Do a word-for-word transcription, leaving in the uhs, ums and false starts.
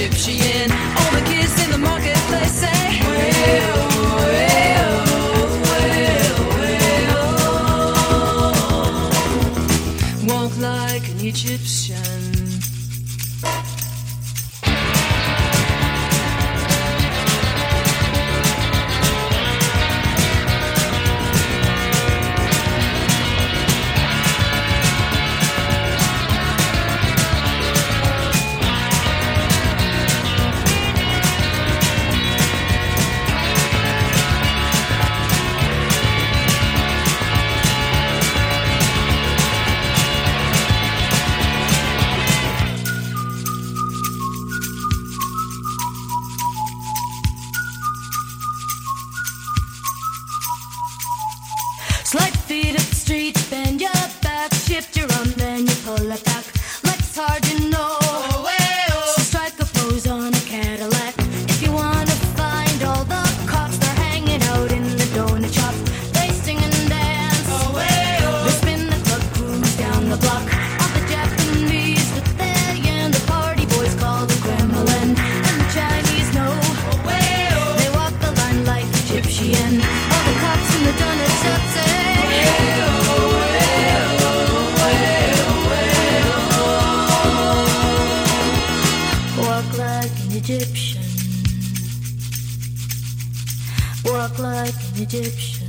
Egyptian. All the kids in the marketplace say, well, well, well, well. Walk like an Egyptian. Slide feet up the street, bend your back, shift your arm, then you pull it back. Like it's hard to know. Oh, hey, oh. So strike a pose on a Cadillac. If you wanna find all the cops, they're hanging out in the donut shop. They sing and dance. Oh, hey, oh. They spin the club cruise down the block. All the Japanese with their and the party boys call the Kremlin. And the Chinese know. Oh, hey, oh. They walk the line like Egyptian. All the cops in the donut shop say, Egyptian. Walk like an Egyptian.